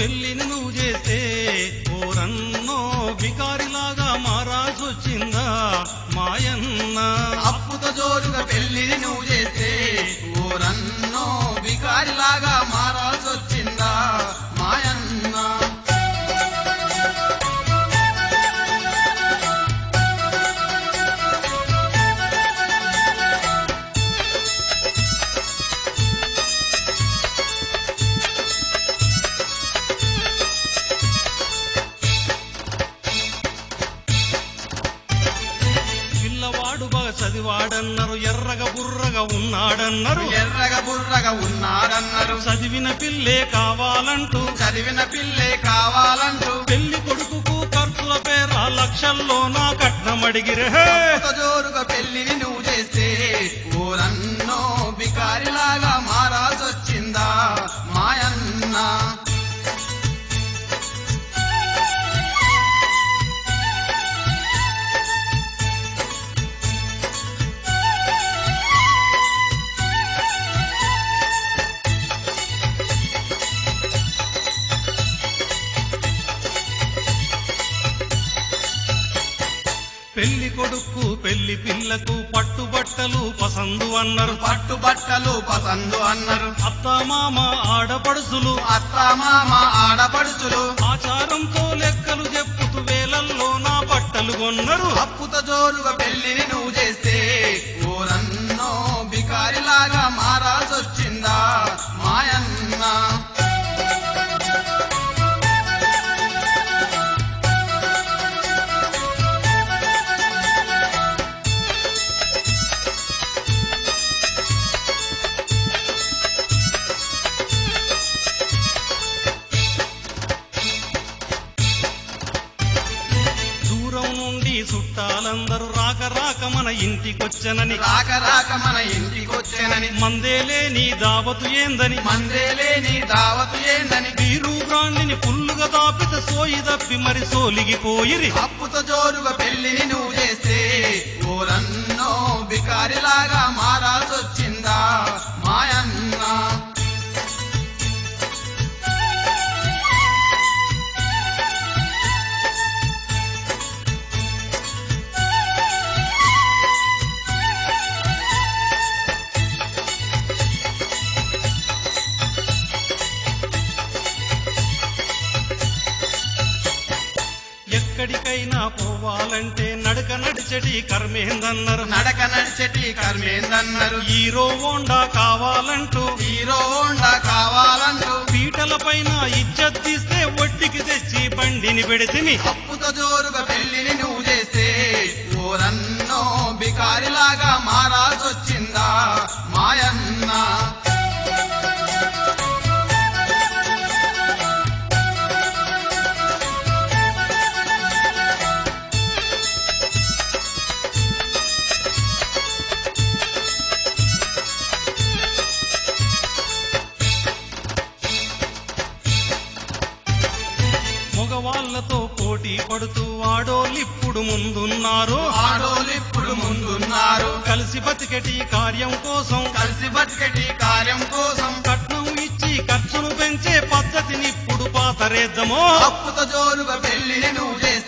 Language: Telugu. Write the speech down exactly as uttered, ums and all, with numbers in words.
పెళ్లిని నువ్వు చేస్తే ఓరన్నో బికారిలాగా మారాల్సొచ్చిందా మాయన్న. అప్పుతో జోరుగా పెళ్లిని నువ్వు చేస్తే ఓరన్నో బికారిలాగా మారాల్సొచ్చిందా మాయన్న. పిల్లవాడు బాగా చదివాడన్నారు, ఎర్రగా బుర్రగా ఉన్నాడన్నారు, ఎర్రగా బుర్రగా ఉన్నాడన్నారు. చదివిన పిల్లే కావాలంటూ చదివిన పిల్లే కావాలంటూ పెళ్లి కొడుకుకు ఖర్చుల పేర లక్షల్లో నా కట్నం అడిగిరే. అప్పుతో జోరుగా పెళ్లిని నువ్వు చేస్తే ఓరన్నో బికారిలాగా మారాల్సొచ్చిందా మాయన్న. పెళ్లి కొడుకు పెళ్లి పిల్లకు పట్టుబట్టలు పసందు అన్నారు, పట్టుబట్టలు పసందు అన్నారు. అత్త మామ ఆడపడుచులు అత్త మామ ఆడపడుచులు ఆచారంతో లెక్కలు చెప్పుతూ వేలల్లో నా బట్టలు కొన్నారు. అప్పుతో జోరుగా పెళ్లిని నువ్వు చేస్తే ఓరన్నో బికారిలాగా మారాల్సొచ్చిందా మాయన్న. దూరం నుండి చుట్టాలందరూ రాక రాక మన ఇంటికొచ్చనని, రాక రాక మన ఇంటికొచ్చేనని, మందేలే నీ దావతు ఏందని, మందేలే నీ దావతు ఏందని వీరు బ్రాండిని ఫుల్లుగా దాపితే సోయి తప్పి మరి సోలిగిపోయిరి. అప్పుతో జోరుగా పెళ్లిని నువ్వు చేస్తే ఓరన్నో బికారిలాగా మారాల్సొచ్చిందా మాయన్న. ఎక్కడికైనా పోవాలంటే నడక నడిచెటి కర్మేందన్నారు, నడక నడిచెటి కర్మేందన్నారు. హీరో హోండా కావాలంటూ హీరో హోండా కావాలంటూ పీటల పైన ఇజ్జత్ తీస్తే ఒడ్డికి తెచ్చి బండిని పెడితిమి. అప్పుతో జోరుగా పెళ్లిని నువ్వు చేస్తే ఓరన్నో బికారిలాగా మారాల్సొచ్చిందా మాయన్న. మగవాళ్లతో పోటీ పడుతూ ఆడోళ్ళిప్పుడు ముందున్నారు, ఆడోళ్ళిప్పుడు ముందున్నారు. కలిసి బతికెటి కార్యం కోసం కలిసి బతికెటి కార్యం కోసం కట్నం ఇచ్చి ఖర్చును పెంచే పద్ధతిని ఇప్పుడు పాతరేద్దామో. అప్పుతో జోరుగా పెళ్లిని నువ్వు చేస్తే